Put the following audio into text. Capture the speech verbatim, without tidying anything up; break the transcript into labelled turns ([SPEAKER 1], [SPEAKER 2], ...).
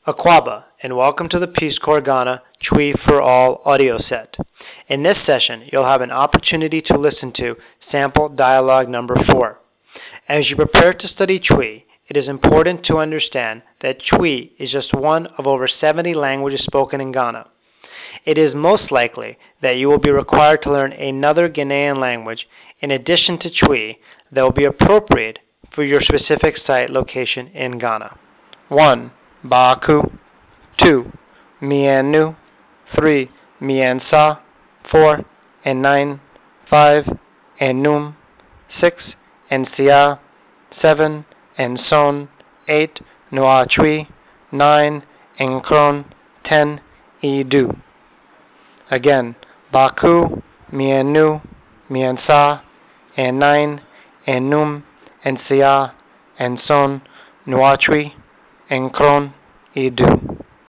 [SPEAKER 1] Akwaaba, and welcome to the Peace Corps Ghana Twi for All audio set. In this session, you'll have an opportunity to listen to sample dialogue number four. As you prepare to study Twi, it is important to understand that Twi is just one of over seventy languages spoken in Ghana. It is most likely that you will be required to learn another Ghanaian language in addition to Twi that will be appropriate for your specific site location in Ghana. one. Baku. two. Mienu. three. Miensa. four. Nine. five. Enum. six. Nsia. seven. Nson. eight. Nuachui. nine. Nkron. ten. Idu. Again, Baku, Mienu, Miensa, Nine, Enum, Nsia, Nson, Nuachui, Nkron, Idu.